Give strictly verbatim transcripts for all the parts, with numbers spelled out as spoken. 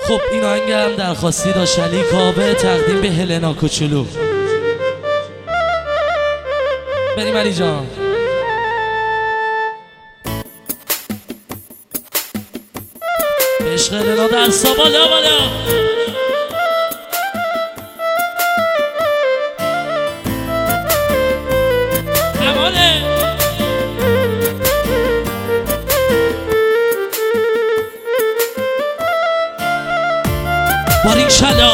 خب این آهنگ هم درخواستی داشت علی کاوه تقدیم به هلنا کوچولو. بریم علی جان. عشق هلنا در سابالا بالا امانه بارین شلا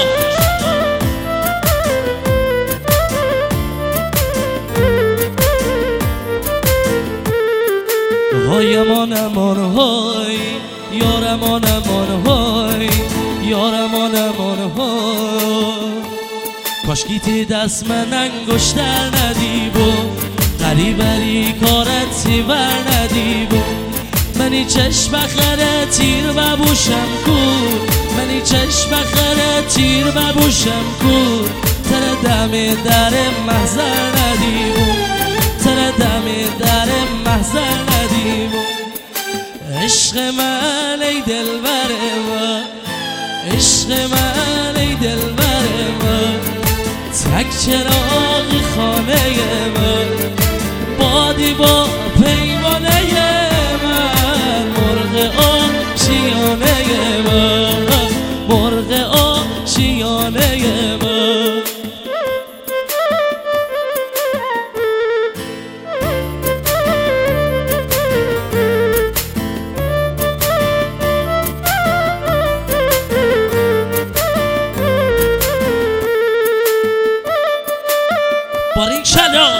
های امان امان های یار امان امان های یار امان امان های کاشکی دست من انگشتر ندیبو غریبری کارتی بر ندیبو منی چشم خره تیر و بوشم کور منی چشم خره تیر و بوشم کور تر دم در محضر ندیبو تر دم در محضر ندیبو عشق من ای دلبر من عشق من ای دلبر من تک چراغ خانه من بادی با پیمانه من مرغ آشیانه من مرغ آشیانه من بارین شلا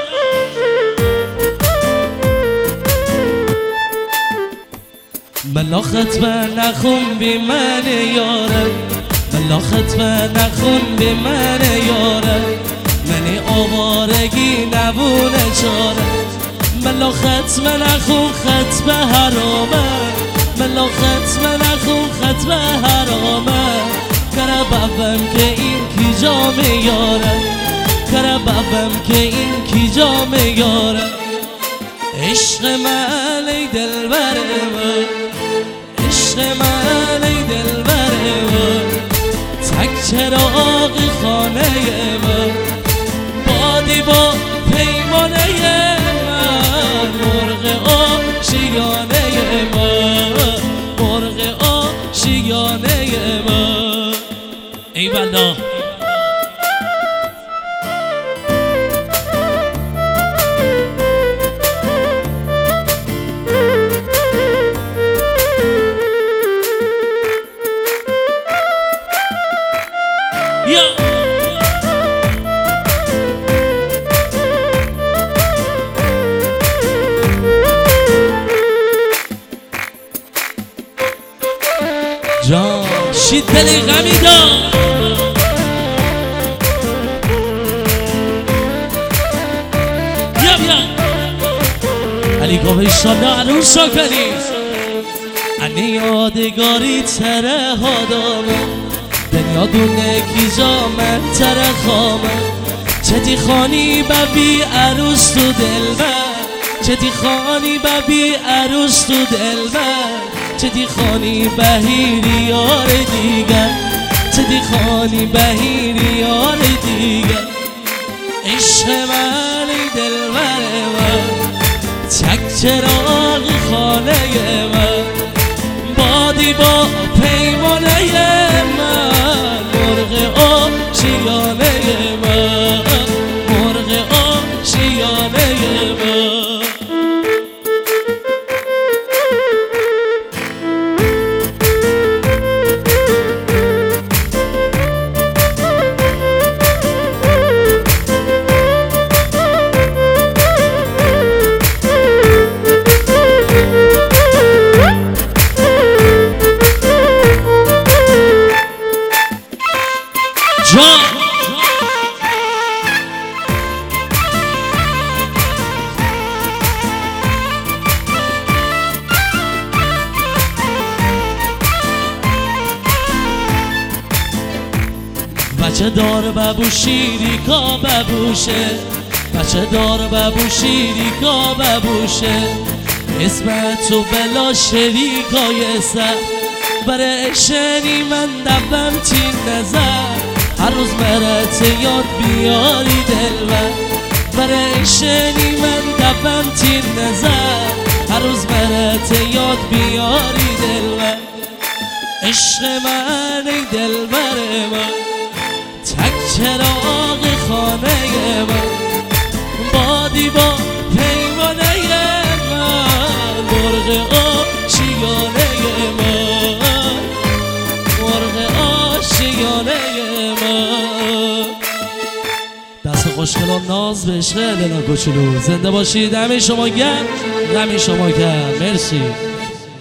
ملاخت بر نخون بی من یارم ملاخت بر نخون بی من یارم منی آوارگی نبونه چارم ملاخت من نخون خط به حرامه ملاخت من نخون خط به حرامه کرا بابم که این کی جا میارم کرا بابم که این کی جا میارم عشق من ای دلبر من عشق من ای دلبر من تک چراغ خانه من بادی با پیمانه من مرغ آشیانه من مرغ آشیانه من ای والله جان شید دلی غمی دار بیا بیا علی کاوه ایشالله عروس را کنی انی یادگاری تره ها دارم دنیا دونه کیجا من تره خامه چتی خانی ببی عروس تو دلبر چتی خانی ببی عروس تو دلبر چتی خانی بهیری یار دیگر چتی خانی بهیری یار دیگر عشق من ای دلبر من تک چراغ خانه من بادی با پیمانه من مرغ آشیانه من مرغ آشیانه من بچه دار ببو شیری کا ببوشه بچه دار ببو شیری کا ببوشه اسم تو بلا شریکای سر برای شنی من دبم تین نظر هر روز برات یاد بیاری دلبر برای شنی من دبم تین نظر هر روز برات یاد بیاری دلبر عشق من ای دلبر من تک چراغ خانه من با دیوار پیمانه من مرغ آشیانه من مرغ آشیانه من دست خوشگلان ناز به عشق دلم کوچولو زنده باشید. همه شما گرم همه شما گرم مرسی.